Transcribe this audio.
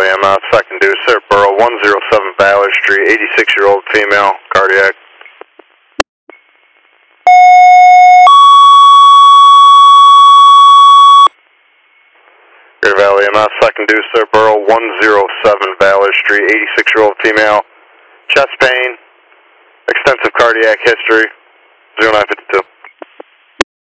Valley EMS, second due, sir, Borough 107 Ballard Street, 86-year-old female, cardiac. Greater Valley EMS, second due, sir, Borough 107 Ballard Street, 86-year-old female, chest pain, extensive cardiac history, 0952.